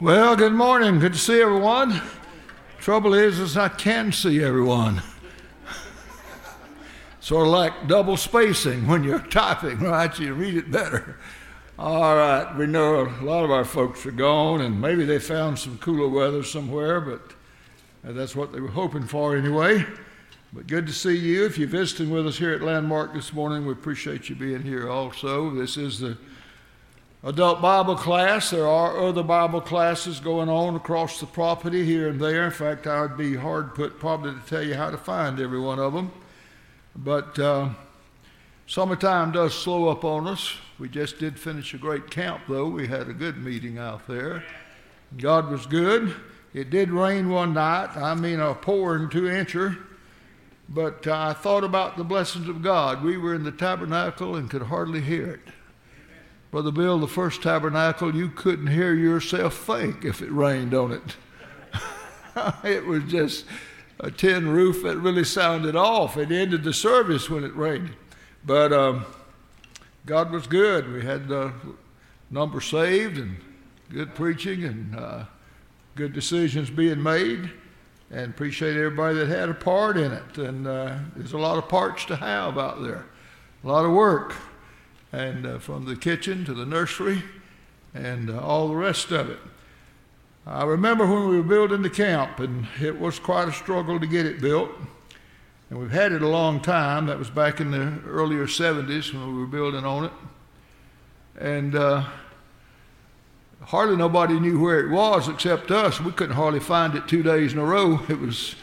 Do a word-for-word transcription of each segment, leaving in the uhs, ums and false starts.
Well, good morning. Good to see everyone. Trouble is, is I can see everyone. Sort of like double spacing when you're typing, right? You read it better. All right. We know a lot of our folks are gone, and maybe they found some cooler weather somewhere, but that's what they were hoping for anyway. But good to see you. If you're visiting with us here at Landmark this morning, we appreciate you being here also. This is the adult Bible class. There are other Bible classes going on across the property here and there. In fact, I would be hard put probably to tell you how to find every one of them. But uh, summertime does slow up on us. We just did finish a great camp, though. We had a good meeting out there. God was good. It did rain one night. I mean, a pouring two-incher. But uh, I thought about the blessings of God. We were in the tabernacle and could hardly hear it. Brother Bill, the first tabernacle, you couldn't hear yourself think if it rained on it. It was just a tin roof that really sounded off. It ended the service when it rained. But um, God was good. We had a uh, number saved and good preaching and uh, good decisions being made. And appreciate everybody that had a part in it. And uh, there's a lot of parts to have out there, a lot of work. And uh, from the kitchen to the nursery and uh, all the rest of it. I remember when we were building the camp, and it was quite a struggle to get it built. And we've had it a long time. That was back in the earlier seventies when we were building on it. And uh, hardly nobody knew where it was except us. We couldn't hardly find it two days in a row. It was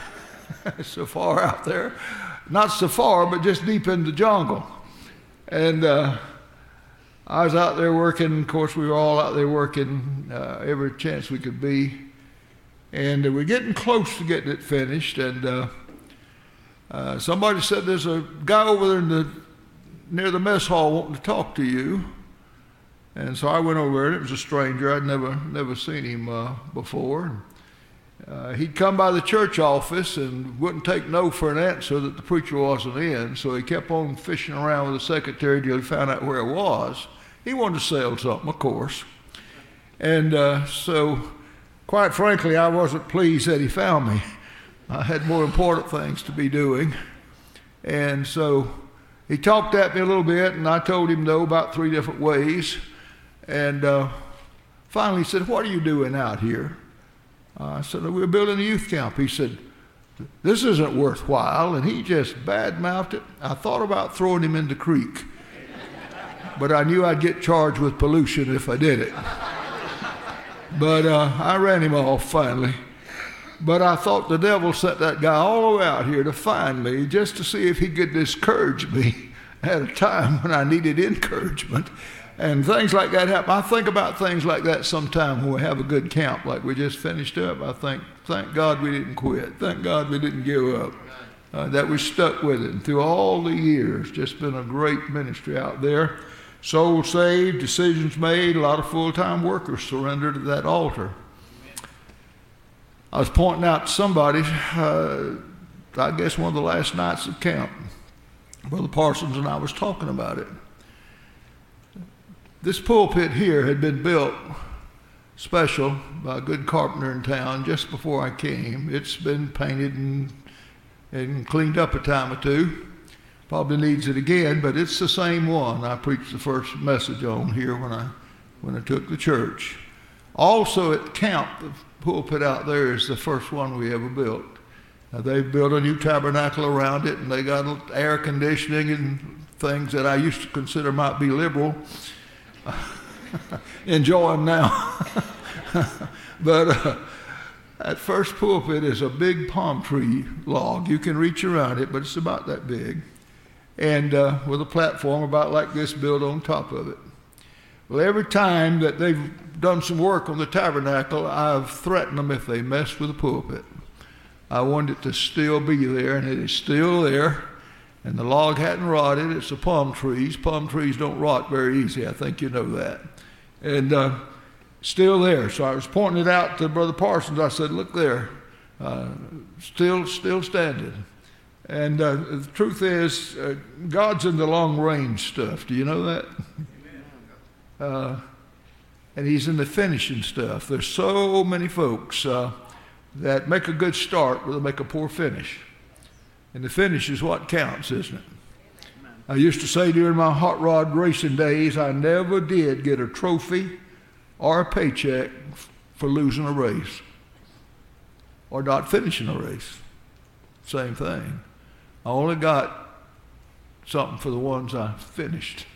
so far out there. Not so far, but just deep in the jungle. And uh, I was out there working. Of course, we were all out there working uh, every chance we could be. And uh, we're getting close to getting it finished. And uh, uh, somebody said, there's a guy over there in the, near the mess hall wanting to talk to you. And so I went over, and it was a stranger. I'd never never seen him uh, before. Uh, he'd come by the church office and wouldn't take no for an answer that the preacher wasn't in, so he kept on fishing around with the secretary till he found out where it was. He wanted to sell something, of course. And uh, so, quite frankly, I wasn't pleased that he found me. I had more important things to be doing. And so he talked at me a little bit, and I told him no about three different ways. And uh, finally he said, what are you doing out here? Uh, I said, we're building a youth camp. He said, this isn't worthwhile. And he just bad-mouthed it. I thought about throwing him in the creek, but I knew I'd get charged with pollution if I did it. But uh, I ran him off finally. But I thought the devil sent that guy all the way out here to find me just to see if he could discourage me at a time when I needed encouragement. And things like that happen. I think about things like that sometime when we have a good camp like we just finished up. I think, thank God we didn't quit. Thank God we didn't give up. Uh, that we stuck with it. And through all the years, just been a great ministry out there. Souls saved, decisions made, a lot of full-time workers surrendered to that altar. I was pointing out to somebody, uh, I guess one of the last nights of camp, Brother Parsons and I was talking about it. This pulpit here had been built special by a good carpenter in town just before I came. It's been painted and, and cleaned up a time or two. Probably needs it again, but it's the same one I preached the first message on here when I when I took the church. Also at camp, the pulpit out there is the first one we ever built. Now, they've built a new tabernacle around it, and they got air conditioning and things that I used to consider might be liberal. Enjoy them now. But uh, that first pulpit is a big palm tree log. You can reach around it, but it's about that big. And uh, with a platform about like this built on top of it. Well, every time that they've done some work on the tabernacle, I've threatened them if they mess with the pulpit. I want it to still be there, and it is still there. And the log hadn't rotted. It's the palm trees. Palm trees don't rot very easy. I think you know that. And uh, still there. So I was pointing it out to Brother Parsons. I said, look there. Uh, still, still standing. And uh, the truth is, uh, God's in the long-range stuff. Do you know that? Uh, and he's in the finishing stuff. There's so many folks uh, that make a good start, but they make a poor finish. And the finish is what counts, isn't it? I used to say during my hot rod racing days, I never did get a trophy or a paycheck for losing a race or not finishing a race. Same thing. I only got something for the ones I finished.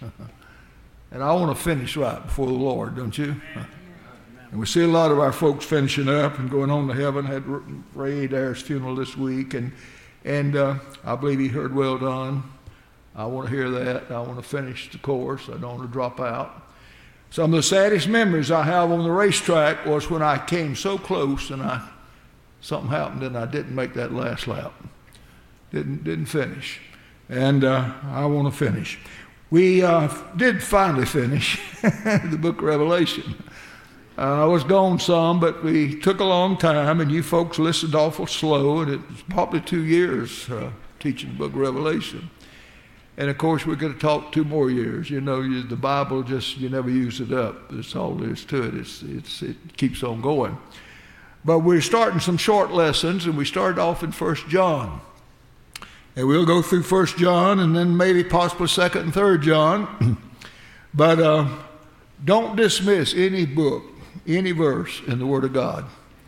And I want to finish right before the Lord, don't you? And we see a lot of our folks finishing up and going on to heaven. I had Ray Adair's funeral this week, and and uh, I believe he heard well done. I want to hear that. I want to finish the course. I don't want to drop out. Some of the saddest memories I have on the racetrack was when I came so close and I something happened and I didn't make that last lap. Didn't didn't finish. And uh, I want to finish. We uh, did finally finish the book of Revelation. Uh, I was gone some, but we took a long time, and you folks listened awful slow, and it was probably two years uh, teaching the book of Revelation. And, of course, we're going to talk two more years. You know, you, the Bible just, you never use it up. That's all there is to it. It's, it's, it keeps on going. But we're starting some short lessons, and we started off in First John. And we'll go through First John and then maybe possibly Second and Third John. But uh, don't dismiss any book, any verse in the Word of God.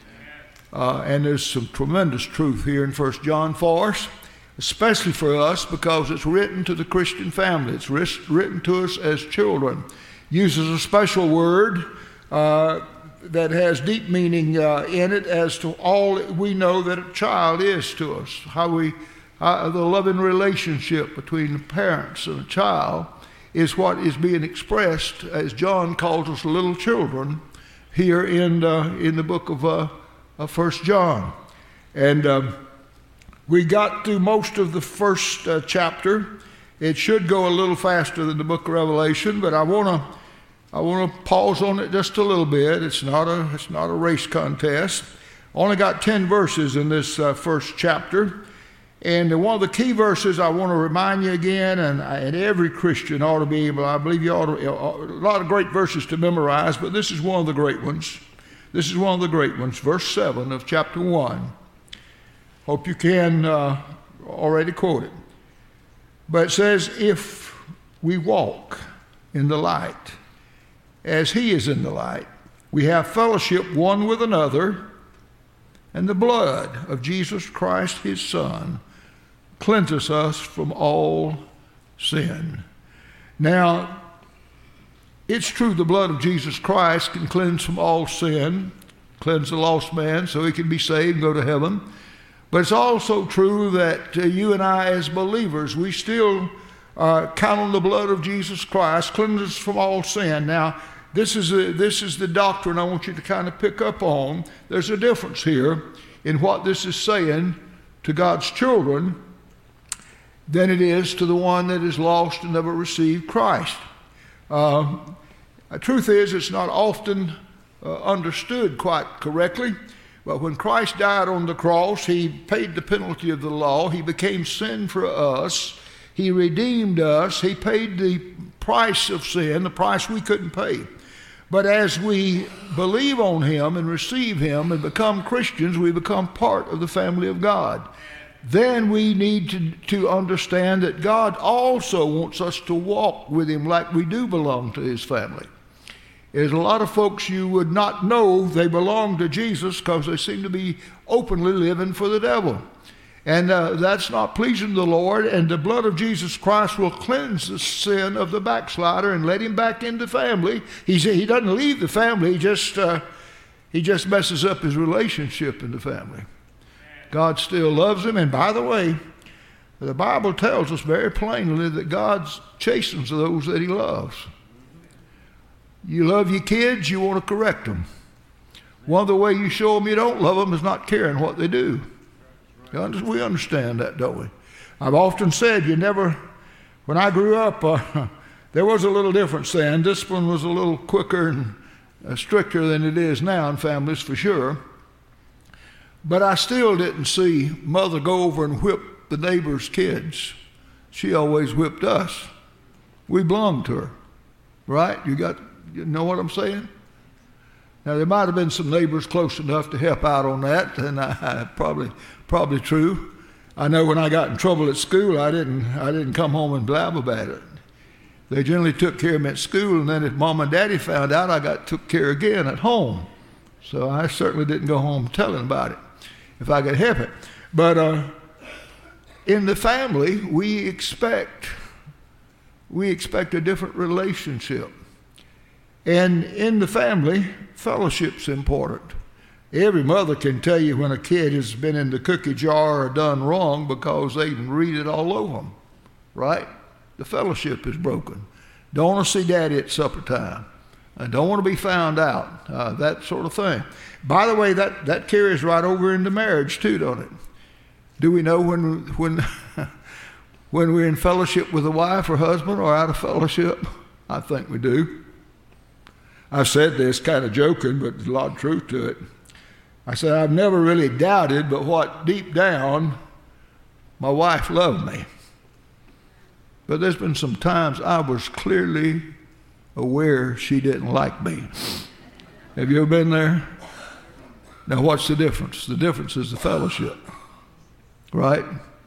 Uh, and there's some tremendous truth here in First John for us, especially for us because it's written to the Christian family. It's written to us as children. Uses a special word uh, that has deep meaning uh, in it as to all we know that a child is to us, how we Uh, the loving relationship between the parents and a child is what is being expressed, as John calls us little children, here in uh, in the book of, uh, of First John. And um, we got through most of the first uh, chapter. It should go a little faster than the book of Revelation, but I want to I want to pause on it just a little bit. It's not a it's not a race contest. Only got ten verses in this uh, first chapter. And one of the key verses I want to remind you again, and, and every Christian ought to be able, I believe you ought to, a lot of great verses to memorize, but this is one of the great ones. This is one of the great ones, verse seven of chapter one. Hope you can uh, already quote it. But it says, if we walk in the light, as he is in the light, we have fellowship one with another, and the blood of Jesus Christ, his Son, cleanses us from all sin. Now, it's true the blood of Jesus Christ can cleanse from all sin, cleanse the lost man so he can be saved and go to heaven. But it's also true that uh, you and I as believers, we still uh, count on the blood of Jesus Christ, cleanses us from all sin. Now, this is, a, this is the doctrine I want you to kind of pick up on. There's a difference here in what this is saying to God's children than it is to the one that is lost and never received Christ. Uh, the truth is, it's not often uh, understood quite correctly, but when Christ died on the cross, he paid the penalty of the law. He became sin for us. He redeemed us. He paid the price of sin, the price we couldn't pay. But as we believe on him and receive him and become Christians, we become part of the family of God. Then we need to, to understand that God also wants us to walk with him like we do belong to his family. There's a lot of folks you would not know they belong to Jesus because they seem to be openly living for the devil. And uh, that's not pleasing to the Lord, and the blood of Jesus Christ will cleanse the sin of the backslider and let him back into the family. He's, he doesn't leave the family, he just, uh, he just messes up his relationship in the family. God still loves him, and by the way, the Bible tells us very plainly that God chastens those that he loves. You love your kids, you want to correct them. One of the ways you show them you don't love them is not caring what they do. We understand that, don't we? I've often said you never, when I grew up, uh, there was a little difference then. Discipline was a little quicker and uh, stricter than it is now in families, for sure. But I still didn't see mother go over and whip the neighbor's kids. She always whipped us. We belonged to her, right? You got, you know what I'm saying? Now, there might have been some neighbors close enough to help out on that, and I, I probably probably true. I know when I got in trouble at school, I didn't I didn't come home and blab about it. They generally took care of me at school, and then if Mom and Daddy found out, I got took care again at home. So I certainly didn't go home telling about it if I could help it. But uh, in the family, we expect we expect a different relationship. And in the family, fellowship's important. Every mother can tell you when a kid has been in the cookie jar or done wrong because they can read it all over them, right? The fellowship is broken. Don't want to see Daddy at supper time. I don't want to be found out, uh, that sort of thing. By the way, that, that carries right over into marriage too, don't it? Do we know when when when we're in fellowship with a wife or husband or out of fellowship? I think we do. I've said this kind of joking, but there's a lot of truth to it. I said, I've never really doubted, but what deep down, my wife loved me. But there's been some times I was clearly aware she didn't like me. Have you ever been there? Now, what's the difference? The difference is the fellowship, right?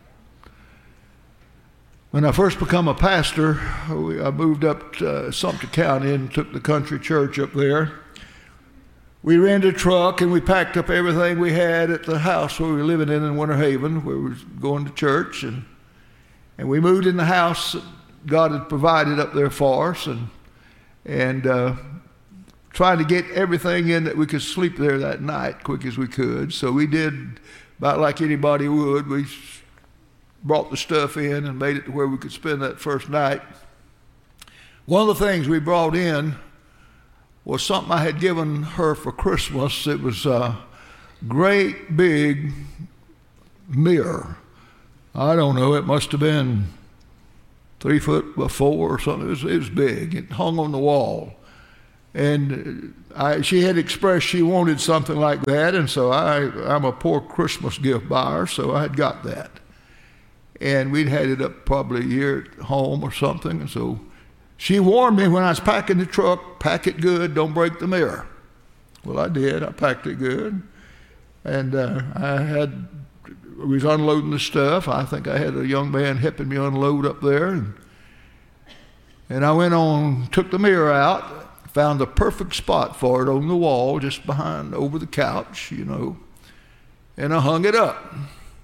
When I first became a pastor, I moved up to Sumter County and took the country church up there. We rented a truck and we packed up everything we had at the house where we were living in in Winter Haven, where we were going to church. And, and we moved in the house that God had provided up there for us, and, and uh, tried to get everything in that we could sleep there that night quick as we could. So we did about like anybody would. We brought the stuff in and made it to where we could spend that first night. One of the things we brought in was something I had given her for Christmas. It was a great big mirror. I don't know, it must have been three foot by four or something. It was, it was big. It hung on the wall. And I, she had expressed she wanted something like that, and so I, I'm a poor Christmas gift buyer, so I had got that. And we'd had it up probably a year at home or something. And so she warned me when I was packing the truck, pack it good, don't break the mirror. Well, I did. I packed it good. And uh, I had, we was unloading the stuff. I think I had a young man helping me unload up there. And, and I went on, took the mirror out, found the perfect spot for it on the wall, just behind, over the couch, you know. And I hung it up.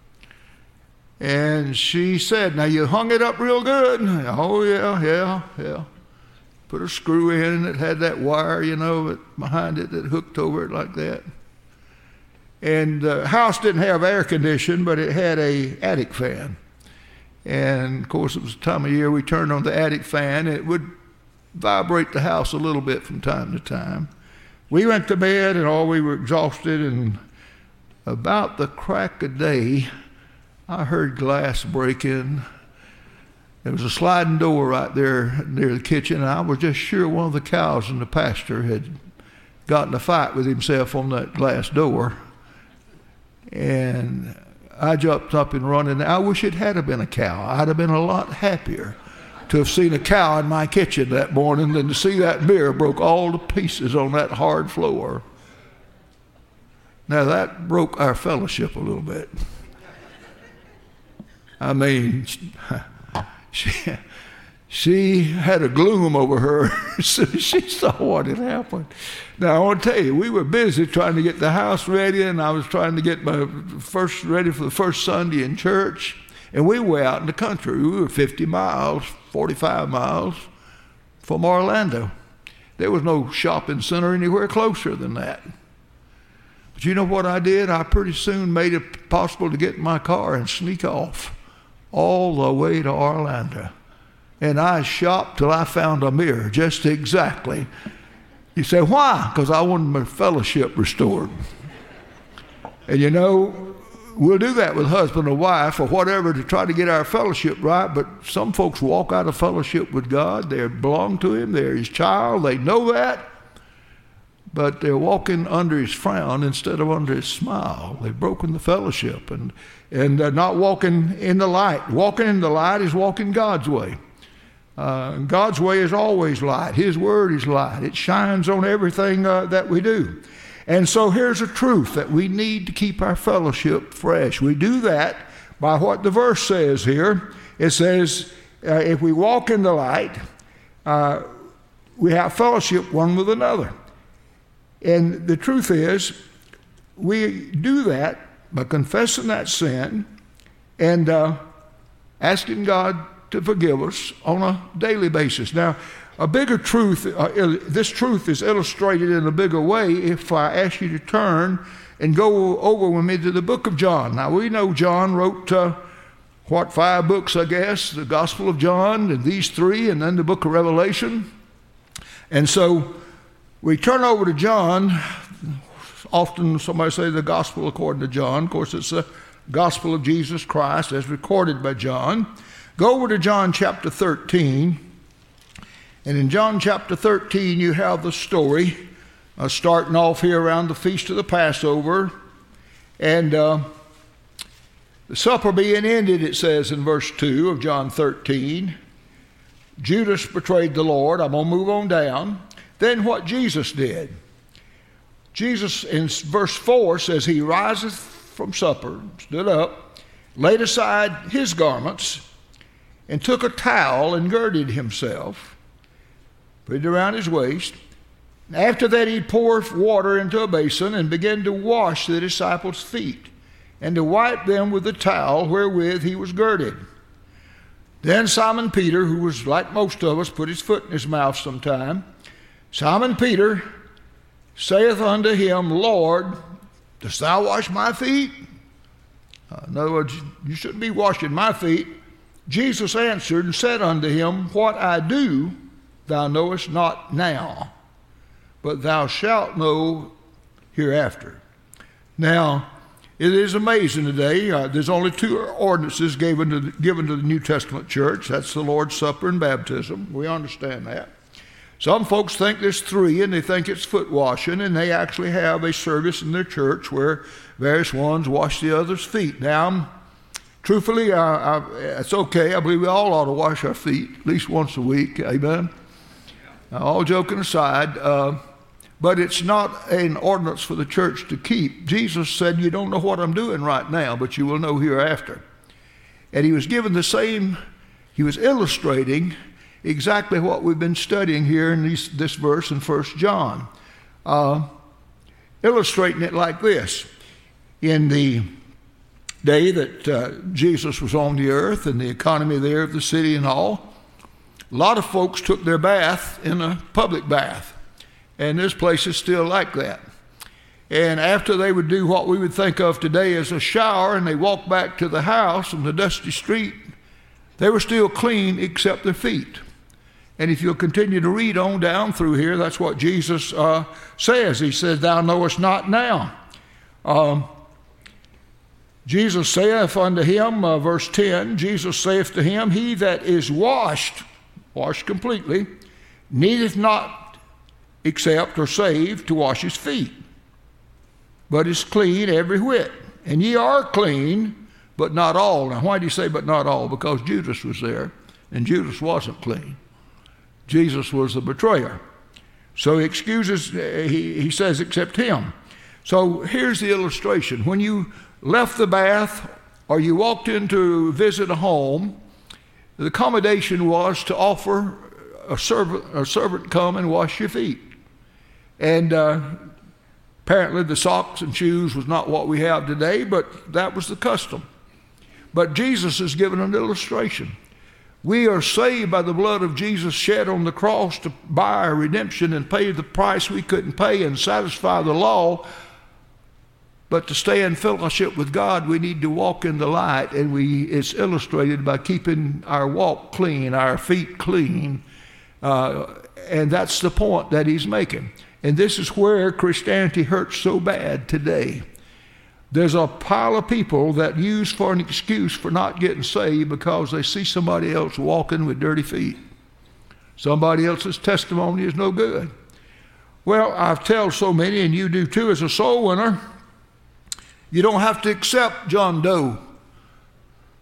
And she said, now you hung it up real good. Oh, yeah, yeah, yeah. Put a screw in, and it had that wire, you know, behind it that hooked over it like that. And the house didn't have air conditioning, but it had a attic fan. And, of course, it was the time of year we turned on the attic fan. It would vibrate the house a little bit from time to time. We went to bed, and all we were exhausted, and about the crack of day, I heard glass breaking. There was a sliding door right there near the kitchen, and I was just sure one of the cows in the pasture had gotten a fight with himself on that glass door. And I jumped up and running. I wish it had been a cow. I'd have been a lot happier to have seen a cow in my kitchen that morning than to see that mirror broke all to pieces on that hard floor. Now that broke our fellowship a little bit. I mean, she, she had a gloom over her as soon as she saw what had happened. Now, I want to tell you, we were busy trying to get the house ready, and I was trying to get my first ready for the first Sunday in church, and we were out in the country. We were fifty miles, forty-five miles from Orlando. There was no shopping center anywhere closer than that. But you know what I did? I pretty soon made it possible to get in my car and sneak off all the way to Orlando. And I shopped till I found a mirror just exactly. You say, why? Because I wanted my fellowship restored. And you know, we'll do that with husband or wife or whatever to try to get our fellowship right, but some folks walk out of fellowship with God. They belong to Him. They're His child. They know that. But they're walking under His frown instead of under His smile. They've broken the fellowship, and and they're not walking in the light. Walking in the light is walking God's way. Uh, God's way is always light. His word is light. It shines on everything uh, that we do. And so here's a truth that we need to keep our fellowship fresh. We do that by what the verse says here. It says, uh, if we walk in the light, uh, we have fellowship one with another. And the truth is, we do that by confessing that sin and uh, asking God to forgive us on a daily basis. Now, a bigger truth, uh, this truth is illustrated in a bigger way if I ask you to turn and go over with me to the book of John. Now, we know John wrote, uh, what, five books, I guess, the Gospel of John, and these three, and then the book of Revelation. And so we turn over to John. Often somebody say the Gospel according to John. Of course, it's the Gospel of Jesus Christ as recorded by John. Go over to John chapter thirteen, and in John chapter thirteen you have the story uh, starting off here around the Feast of the Passover, and uh, the supper being ended, it says in verse two of John thirteen, Judas betrayed the Lord. I'm going to move on down. Then what Jesus did. Jesus in verse four says, he riseth from supper, stood up, laid aside his garments, and took a towel and girded himself, put it around his waist. After that he poured water into a basin and began to wash the disciples' feet and to wipe them with the towel wherewith he was girded. Then Simon Peter, who was like most of us, put his foot in his mouth sometime. Simon Peter saith unto him, Lord, dost thou wash my feet? Uh, in other words, you shouldn't be washing my feet. Jesus answered and said unto him, what I do thou knowest not now, but thou shalt know hereafter. Now, it is amazing today. Uh, there's only two ordinances given to, the, given to the New Testament church. That's the Lord's Supper and baptism. We understand that. Some folks think there's three, and they think it's foot washing, and they actually have a service in their church where various ones wash the other's feet. Now, truthfully, I, I, it's okay. I believe we all ought to wash our feet at least once a week. Amen? Now, all joking aside, uh, but it's not an ordinance for the church to keep. Jesus said, you don't know what I'm doing right now, but you will know hereafter. And he was given the same, he was illustrating exactly what we've been studying here in these, this verse in First John. Uh, illustrating it like this. In the day that uh, Jesus was on the earth and the economy there of the city and all, a lot of folks took their bath in a public bath. And this place is still like that. And after they would do what we would think of today as a shower and they walked back to the house on the dusty street, they were still clean except their feet. And if you'll continue to read on down through here, that's what Jesus uh, says. He says, thou knowest not now. Um, Jesus saith unto him, uh, verse ten, Jesus saith to him, he that is washed, washed completely, needeth not except or save to wash his feet, but is clean every whit. And ye are clean, but not all. Now why do you say but not all? Because Judas was there, and Judas wasn't clean. Jesus was the betrayer. So he excuses, he, he says, except him. So here's the illustration. When you left the bath or you walked in to visit a home, the accommodation was to offer a servant, a servant come and wash your feet. And uh, apparently the socks and shoes was not what we have today, but that was the custom. But Jesus is giving an illustration. We are saved by the blood of Jesus shed on the cross to buy our redemption and pay the price we couldn't pay and satisfy the law. But to stay in fellowship with God, we need to walk in the light, and we it's illustrated by keeping our walk clean, our feet clean. Uh, and that's the point that he's making. And this is where Christianity hurts so bad today. There's a pile of people that use for an excuse for not getting saved because they see somebody else walking with dirty feet. Somebody else's testimony is no good. Well, I've told so many, and you do too as a soul winner, you don't have to accept John Doe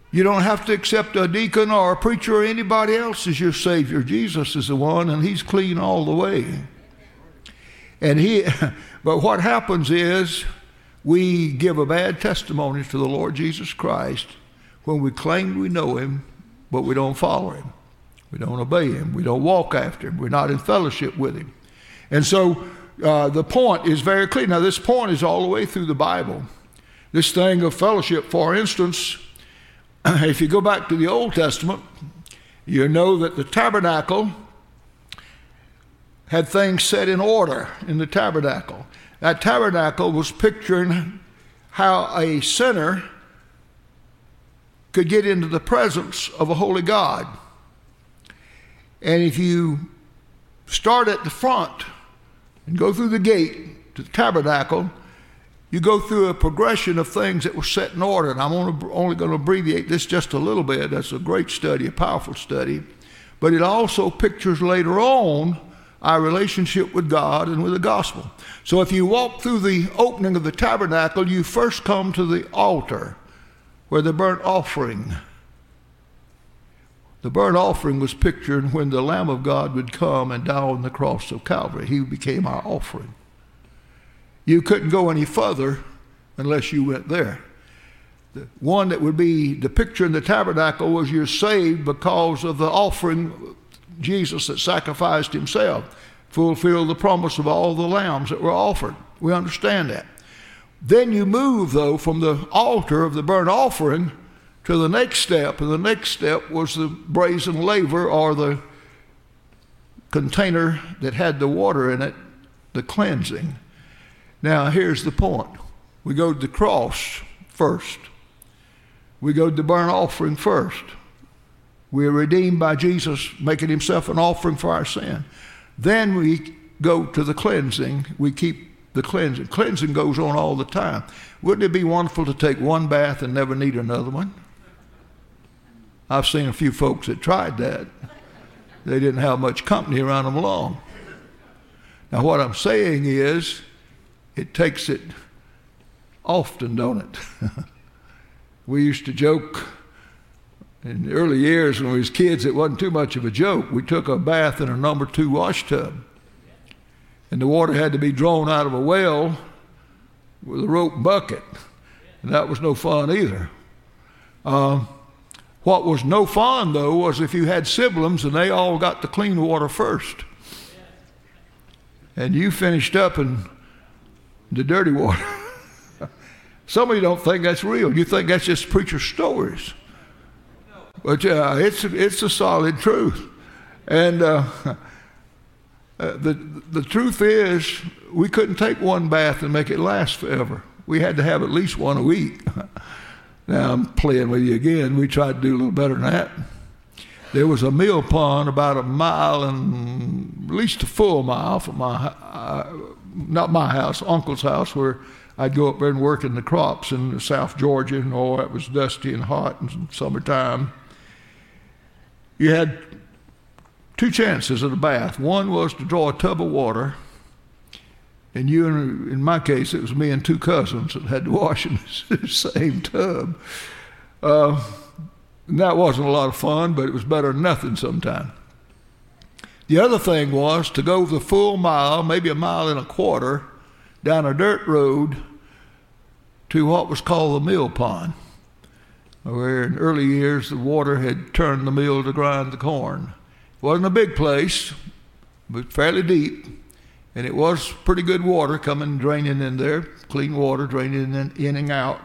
You don't have to accept a deacon or a preacher or anybody else as your Savior. Jesus is the one, and he's clean all the way. And he, but what happens is we give a bad testimony to the Lord Jesus Christ when we claim we know him, but we don't follow him. We don't obey him. We don't walk after him. We're not in fellowship with him. And so uh, the point is very clear. Now, this point is all the way through the Bible. This thing of fellowship, for instance, if you go back to the Old Testament, you know that the tabernacle had things set in order in the tabernacle. That tabernacle was picturing how a sinner could get into the presence of a holy God. And if you start at the front and go through the gate to the tabernacle, you go through a progression of things that were set in order. And I'm only going to abbreviate this just a little bit. That's a great study, a powerful study. But it also pictures later on our relationship with God and with the gospel. So if you walk through the opening of the tabernacle, you first come to the altar where the burnt offering. The burnt offering was pictured when the Lamb of God would come and die on the cross of Calvary. He became our offering. You couldn't go any further unless you went there. The one that would be the picture in the tabernacle was you're saved because of the offering, Jesus that sacrificed himself, fulfilled the promise of all the lambs that were offered. We understand that. Then you move, though, from the altar of the burnt offering to the next step, and the next step was the brazen laver, or the container that had the water in it, the cleansing. Now, here's the point. We go to the cross first. We go to the burnt offering first. We are redeemed by Jesus making himself an offering for our sin. Then we go to the cleansing. We keep the cleansing. Cleansing goes on all the time. Wouldn't it be wonderful to take one bath and never need another one? I've seen a few folks that tried that. They didn't have much company around them long. Now, what I'm saying is, it takes it often, don't it? We used to joke in the early years when we was kids, it wasn't too much of a joke. We took a bath in a number two wash tub, and the water had to be drawn out of a well with a rope bucket, and that was no fun either. Um, what was no fun, though, was if you had siblings and they all got the clean water first, and you finished up in the dirty water. Some of you don't think that's real. You think that's just preacher stories. But yeah, it's it's a solid truth. And uh, the the truth is, we couldn't take one bath and make it last forever. We had to have at least one a week. Now I'm playing with you again. We tried to do a little better than that. There was a mill pond about a mile and at least a full mile from my, uh, not my house, Uncle's house, where I'd go up there and work in the crops in South Georgia, and oh, it was dusty and hot in summertime. You had two chances at a bath. One was to draw a tub of water, and you, and in my case, it was me and two cousins that had to wash in the same tub. Uh, and that wasn't a lot of fun, but it was better than nothing sometime. The other thing was to go the full mile, maybe a mile and a quarter, down a dirt road to what was called the mill pond, where in early years the water had turned the mill to grind the corn. It wasn't a big place, but fairly deep, and it was pretty good water coming, draining in there, clean water draining in, in and out.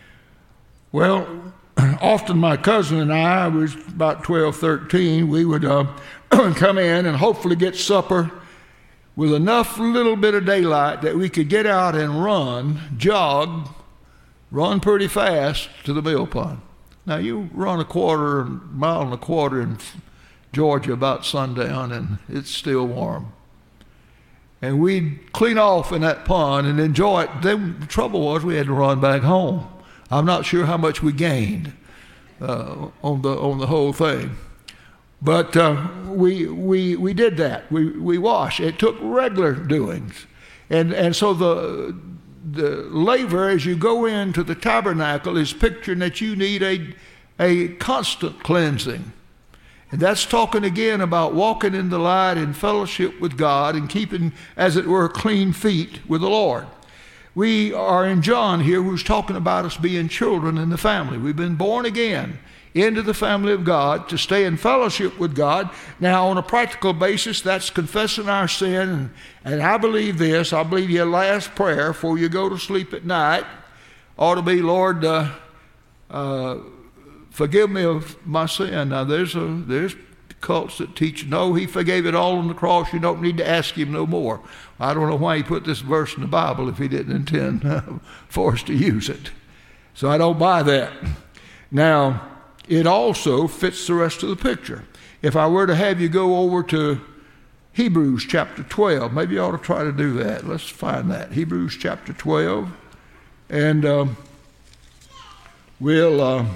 Well, often my cousin and I, I was about twelve, thirteen, we would uh, come in and hopefully get supper with enough little bit of daylight that we could get out and run, jog, run pretty fast to the mill pond. Now, you run a quarter, mile and a quarter in Georgia about sundown, and it's still warm. And we'd clean off in that pond and enjoy it. Then the trouble was we had to run back home. I'm not sure how much we gained uh, on the on the whole thing. But uh, we we we did that. We we washed. It took regular doings, and and so the the laver, as you go into the tabernacle, is picturing that you need a a constant cleansing. And that's talking again about walking in the light in fellowship with God and keeping, as it were, clean feet with the Lord. We are in John here, who's talking about us being children in the family. We've been born again into the family of God to stay in fellowship with God. Now, on a practical basis, that's confessing our sin. And, and I believe this. I believe your last prayer before you go to sleep at night ought to be, Lord, uh, uh, forgive me of my sin. Now, there's a, there's cults that teach, no, he forgave it all on the cross. You don't need to ask him no more. I don't know why he put this verse in the Bible if he didn't intend uh, for us to use it. So I don't buy that. Now, it also fits the rest of the picture. If I were to have you go over to Hebrews chapter twelve, maybe you ought to try to do that. Let's find that. Hebrews chapter twelve. And um, we'll... Uh,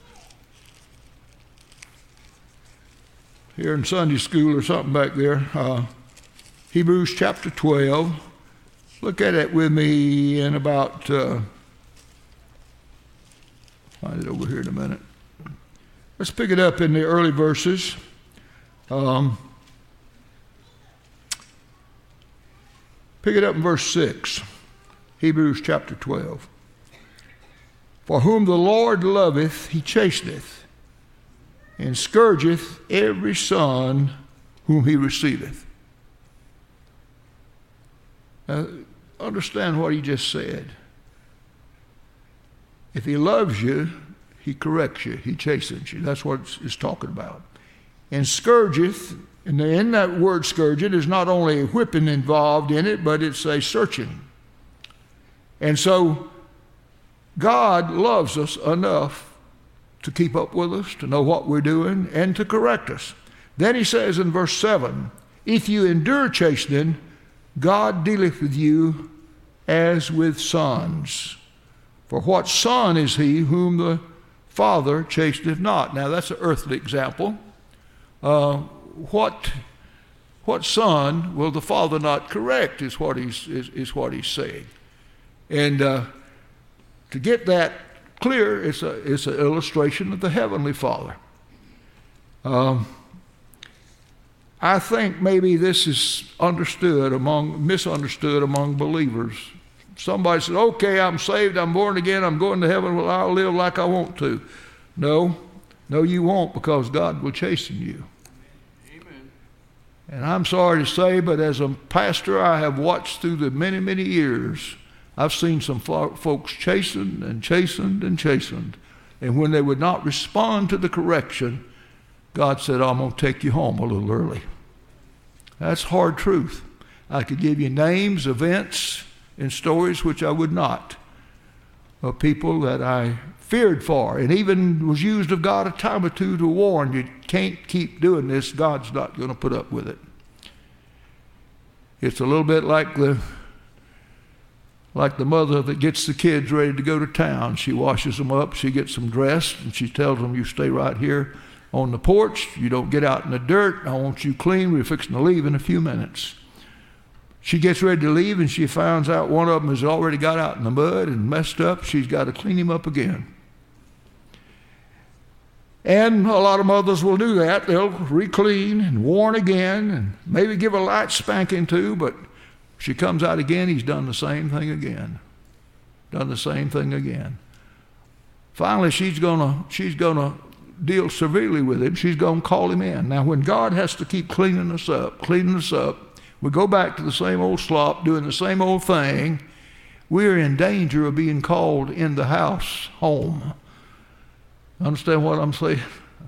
here in Sunday school or something back there, uh, Hebrews chapter twelve. Look at it with me in about, uh, find it over here in a minute. Let's pick it up in the early verses. Um, pick it up in verse six, Hebrews chapter twelve. For whom the Lord loveth, he chasteneth, and scourgeth every son whom he receiveth. Now, understand what he just said. If he loves you, he corrects you, he chastens you. That's what it's, it's talking about. And scourgeth, and in that word scourging is not only a whipping involved in it, but it's a searching. And so God loves us enough to keep up with us, to know what we're doing, and to correct us. Then he says in verse seven, if you endure chastening, God dealeth with you as with sons. For what son is he whom the Father chasteneth not? Now that's an earthly example. Uh, what, what son will the Father not correct is what he's, is, is what he's saying. And uh, to get that clear, it's a it's an illustration of the Heavenly Father. Um, I think maybe this is understood among misunderstood among believers. Somebody said, "Okay, I'm saved, I'm born again, I'm going to heaven. Well, I'll live like I want to." No, no, you won't, because God will chasten you. Amen. And I'm sorry to say, but as a pastor, I have watched through the many, many years. I've seen some folks chastened and chastened and chastened. And when they would not respond to the correction, God said, I'm going to take you home a little early. That's hard truth. I could give you names, events, and stories which I would not, of people that I feared for, and even was used of God a time or two to warn you, can't keep doing this. God's not going to put up with it. It's a little bit like the Like the mother that gets the kids ready to go to town. She washes them up, she gets them dressed, and she tells them, you stay right here on the porch. You don't get out in the dirt. I want you clean. We're fixing to leave in a few minutes. She gets ready to leave, and she finds out one of them has already got out in the mud and messed up. She's got to clean him up again. And a lot of mothers will do that. They'll re-clean and warn again and maybe give a light spanking too, but she comes out again, he's done the same thing again. Done the same thing again. Finally, she's gonna she's gonna deal severely with him. She's gonna call him in. Now, when God has to keep cleaning us up, cleaning us up, we go back to the same old slop, doing the same old thing. We're in danger of being called in the house home. Understand what I'm saying?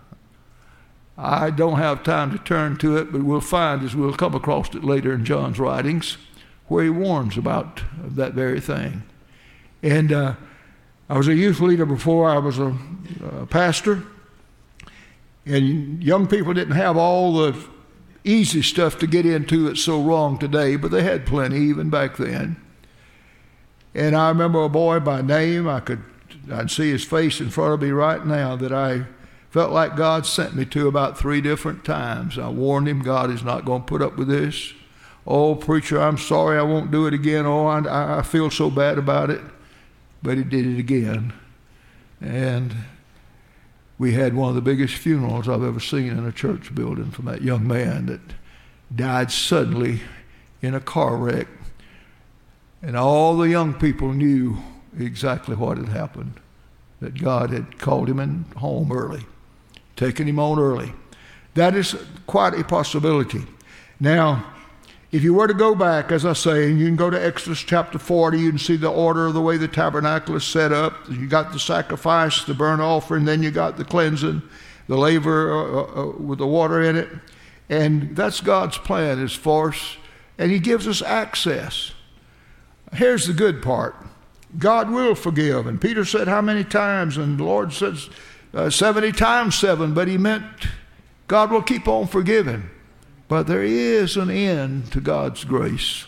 I don't have time to turn to it, but we'll find as we'll come across it later in John's writings, where he warns about that very thing. And uh, I was a youth leader before I was a, a pastor, and young people didn't have all the easy stuff to get into that's so wrong today, but they had plenty even back then. And I remember a boy by name, I could, I'd see his face in front of me right now, that I felt like God sent me to about three different times. I warned him, God is not going to put up with this. Oh, preacher, I'm sorry, I won't do it again. Oh, I, I feel so bad about it. But he did it again. And we had one of the biggest funerals I've ever seen in a church building from that young man that died suddenly in a car wreck. And all the young people knew exactly what had happened, that God had called him in home early, taken him on early. That is quite a possibility. Now, if you were to go back, as I say, and you can go to Exodus chapter forty, you can see the order of the way the tabernacle is set up. You got the sacrifice, the burnt offering, then you got the cleansing, the laver uh, uh, with the water in it. And that's God's plan as far as, and he gives us access. Here's the good part. God will forgive. And Peter said how many times? And the Lord says uh, seventy times seven, but he meant God will keep on forgiving. But there is an end to God's grace.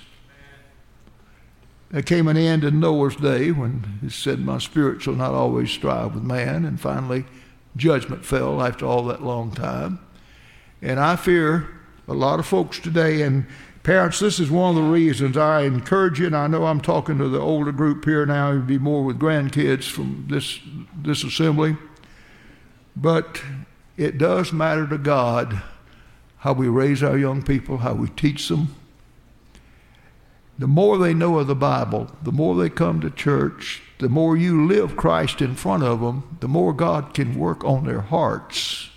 There came an end in Noah's day when he said, my spirit shall not always strive with man. And finally, judgment fell after all that long time. And I fear a lot of folks today, and parents, this is one of the reasons I encourage you, and I know I'm talking to the older group here now, it'd be more with grandkids from this, this assembly. But it does matter to God how we raise our young people, how we teach them. The more they know of the Bible, the more they come to church, the more you live Christ in front of them, the more God can work on their hearts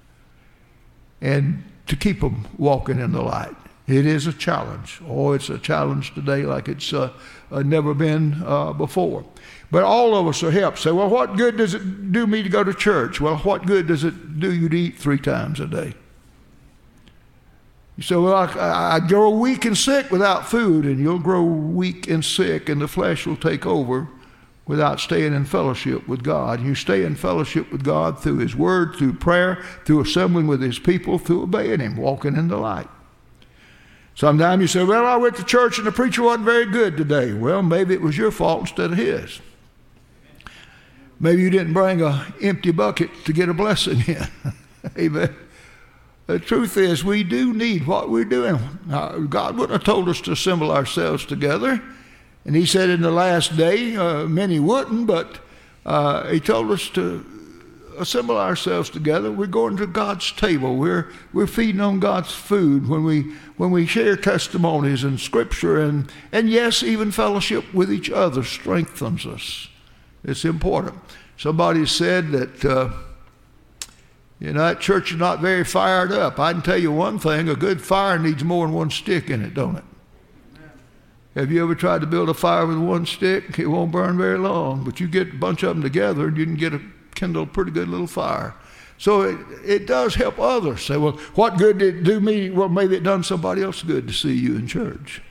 and to keep them walking in the light. It is a challenge. Oh, it's a challenge today like it's uh, uh, never been uh, before. But all of us are helped. Say, well, what good does it do me to go to church? Well, what good does it do you to eat three times a day? You say, well, I, I grow weak and sick without food, and you'll grow weak and sick, and the flesh will take over without staying in fellowship with God. You stay in fellowship with God through his word, through prayer, through assembling with his people, through obeying him, walking in the light. Sometimes you say, well, I went to church and the preacher wasn't very good today. Well, maybe it was your fault instead of his. Maybe you didn't bring an empty bucket to get a blessing in. Amen. The truth is, we do need what we're doing. Uh, God wouldn't have told us to assemble ourselves together. And he said in the last day, uh, many wouldn't, but uh, he told us to assemble ourselves together. We're going to God's table. We're we're feeding on God's food when we when we share testimonies and scripture, and and yes, even fellowship with each other strengthens us. It's important. Somebody said that uh, you know that church is not very fired up. I can tell you one thing: a good fire needs more than one stick in it, don't it? Have you ever tried to build a fire with one stick? It won't burn very long, but you get a bunch of them together and you can get a kindle a pretty good little fire. So it, it does help others. Say, well, what good did it do me? Well, maybe it done somebody else good to see you in church.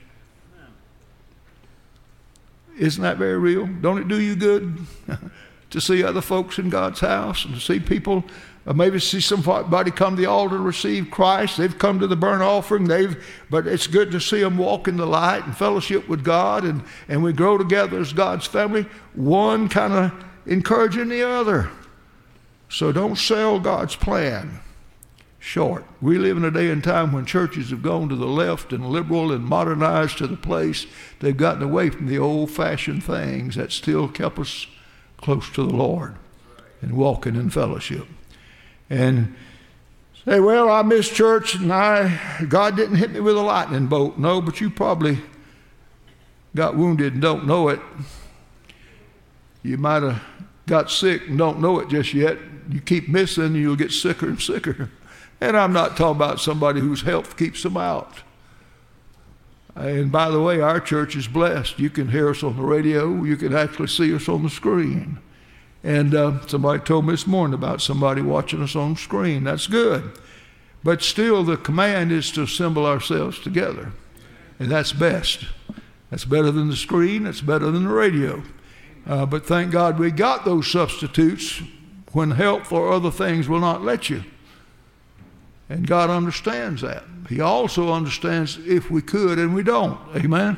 Isn't that very real? Don't it do you good to see other folks in God's house and to see people, uh, maybe see somebody come to the altar to receive Christ. They've come to the burnt offering. They've, but it's good to see them walk in the light and fellowship with God, and, and we grow together as God's family, one kind of encouraging the other. So don't sell God's plan short. We live in a day and time when churches have gone to the left and liberal and modernized to the place they've gotten away from the old-fashioned things that still kept us close to the Lord and walking in fellowship. And say, well, I missed church and I God didn't hit me with a lightning bolt. No, but you probably got wounded and don't know it. You might have got sick and don't know it just yet. You keep missing, you'll get sicker and sicker. And I'm not talking about somebody whose health keeps them out. And by the way, our church is blessed. You can hear us on the radio. You can actually see us on the screen. And uh, somebody told me this morning about somebody watching us on the screen. That's good. But still, the command is to assemble ourselves together. And that's best. That's better than the screen. That's better than the radio. Uh, but thank God we got those substitutes when health or other things will not let you. And God understands that. He also understands if we could and we don't. Amen?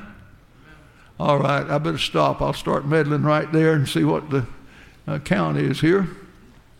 All right, I better stop. I'll start meddling right there and see what the uh, count is here.